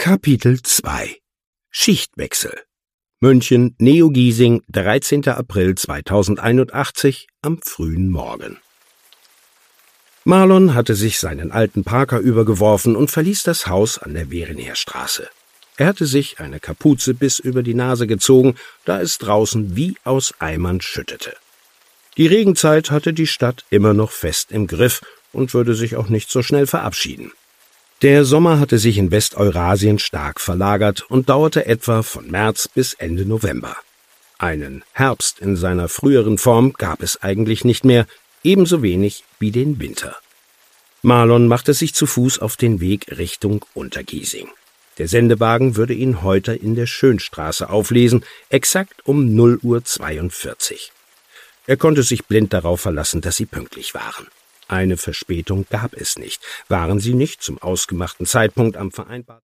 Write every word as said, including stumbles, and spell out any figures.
Kapitel zwei Schichtwechsel München, Neo-Giesing, dreizehnter April zweitausendeinundachtzig, am frühen Morgen. Marlon hatte sich seinen alten Parker übergeworfen und verließ das Haus an der Werenheerstraße. Er hatte sich eine Kapuze bis über die Nase gezogen, da es draußen wie aus Eimern schüttete. Die Regenzeit hatte die Stadt immer noch fest im Griff und würde sich auch nicht so schnell verabschieden. Der Sommer hatte sich in Westeurasien stark verlagert und dauerte etwa von März bis Ende November. Einen Herbst in seiner früheren Form gab es eigentlich nicht mehr, ebenso wenig wie den Winter. Marlon machte sich zu Fuß auf den Weg Richtung Untergiesing. Der Sendewagen würde ihn heute in der Schönstraße auflesen, exakt um null Uhr zweiundvierzig. Er konnte sich blind darauf verlassen, dass sie pünktlich waren. Eine Verspätung gab es nicht, waren sie nicht zum ausgemachten Zeitpunkt am vereinbarten